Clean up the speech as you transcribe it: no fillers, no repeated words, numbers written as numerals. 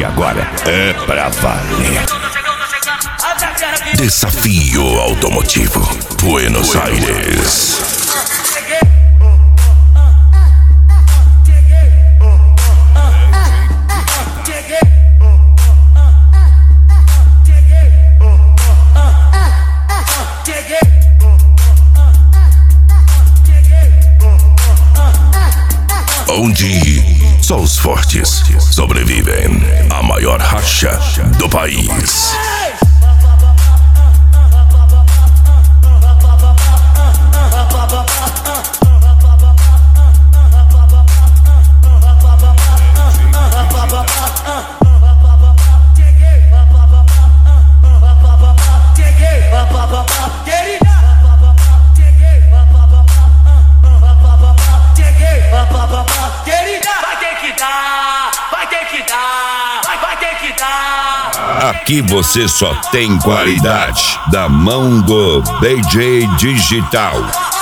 de agora é pra valer. Desafio Automotivo Buenos Aires. Onde só os fortes sobrevivem à maior racha do país. Aqui você só tem qualidade da mão do DJ Digital.